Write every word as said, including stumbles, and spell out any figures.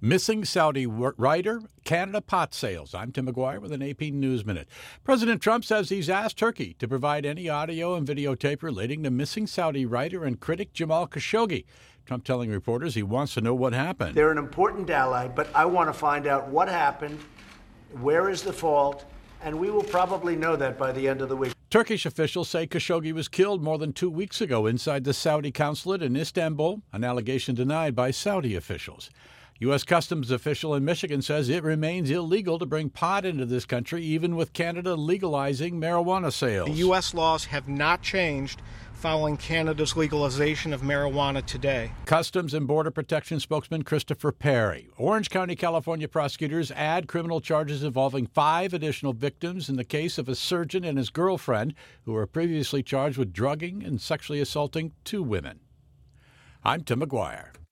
Missing Saudi writer, Canada pot sales. I'm Tim McGuire with an A P News Minute. President Trump says he's asked Turkey to provide any audio and videotape relating to missing Saudi writer and critic Jamal Khashoggi. Trump telling reporters he wants to know what happened. They're an important ally, but I want to find out what happened, where is the fault, and we will probably know that by the end of the week. Turkish officials say Khashoggi was killed more than two weeks ago inside the Saudi consulate in Istanbul, an allegation denied by Saudi officials. U S Customs official in Michigan says it remains illegal to bring pot into this country, even with Canada legalizing marijuana sales. The U S laws have not changed following Canada's legalization of marijuana today. Customs and Border Protection spokesman Christopher Perry. Orange County, California prosecutors add criminal charges involving five additional victims in the case of a surgeon and his girlfriend who were previously charged with drugging and sexually assaulting two women. I'm Tim McGuire.